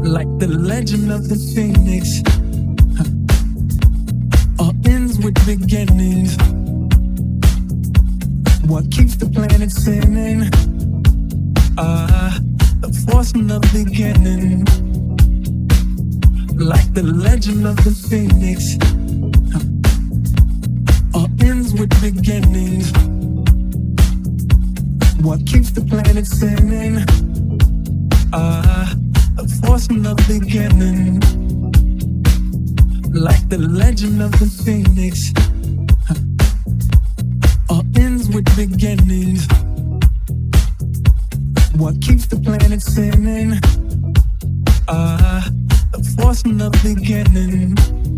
Like the legend of the phoenix, all ends with beginnings. What keeps the planet spinning? The force from the beginning. Like the legend of the phoenix, all ends with beginnings. What keeps the planet spinning? The force from the beginning. Like the legend of the phoenix, all ends with beginnings. What keeps the planet spinning? The force from the beginning.